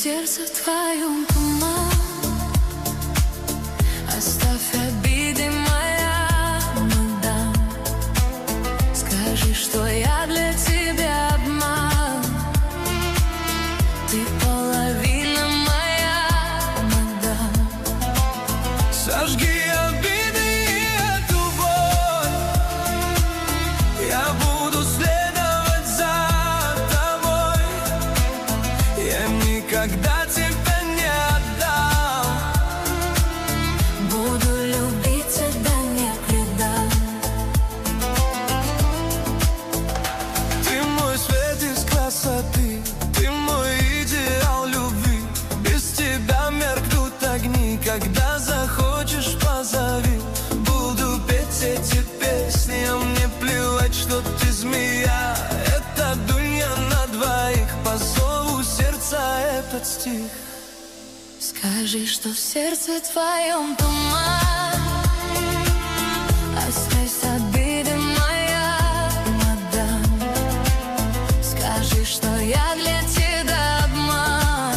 сердце в твоем туман. Оставь обиды, моя мадам. Скажи, что я для тебя обман. Ты половина моя мадам. Сожги обиды и эту боль. Я буду следовать за тобой. Я никогда тебя не отдам. Буду любить тебя, не предам. Ты мой свет из красоты, ты мой идеал любви. Без тебя меркнут огни, когда захочешь, позови. Буду петь эти песни, а мне плевать, что ты змея. Это дунья на двоих, по зову сердца этот стих. Скажи, что в сердце твоем туман. Оставь обиды, моя мадам. Скажи, что я для тебя обман.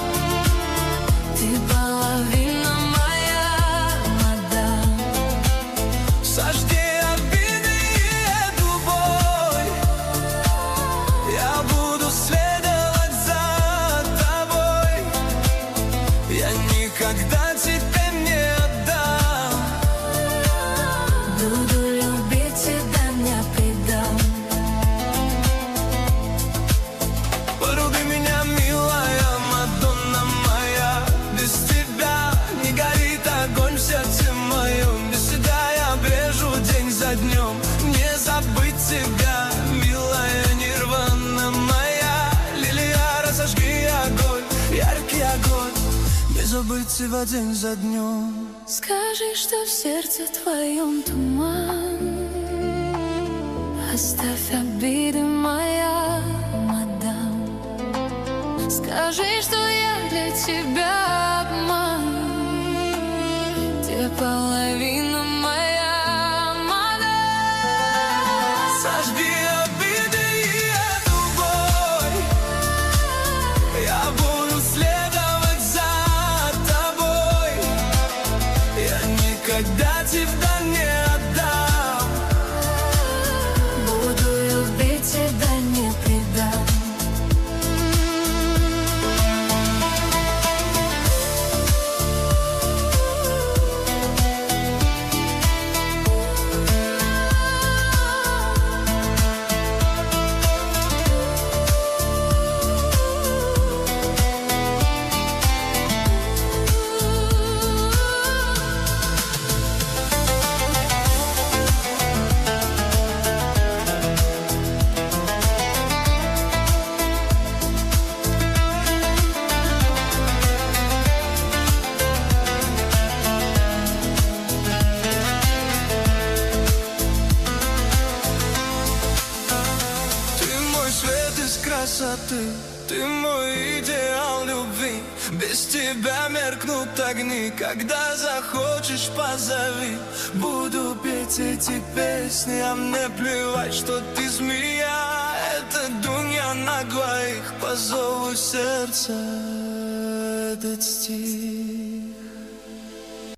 Ты половина моя мадам. Сожги обиды и эту боль. Я буду следовать за тобой. Я никогда тебя не отдам. Буду любить тебя, не предам. Полюби меня, милая Мадонна моя. Без тебя не горит огонь в сердце моем. Без тебя я брежу день за днем. Не забыть тебя, милая Нирвана моя. Лилия, разожги огонь, яркий огонь. Не забыть тебя день за днем. Скажи, что в сердце твоем туман. Оставь обиды, моя мадам. Скажи, что я для тебя обман. Ты половина моя мадам. Сожги обиды и эту боль. Я буду следовать за тобой. Я никогда тебя не отдам. Буду любить тебя, не предам. Ты мой свет из красоты, ты мой идеал любви. Без тебя меркнут огни, когда захочешь, позови. Буду петь эти песни, а мне плевать, что ты змея. Это дунья на двоих, по зову сердца этот стих.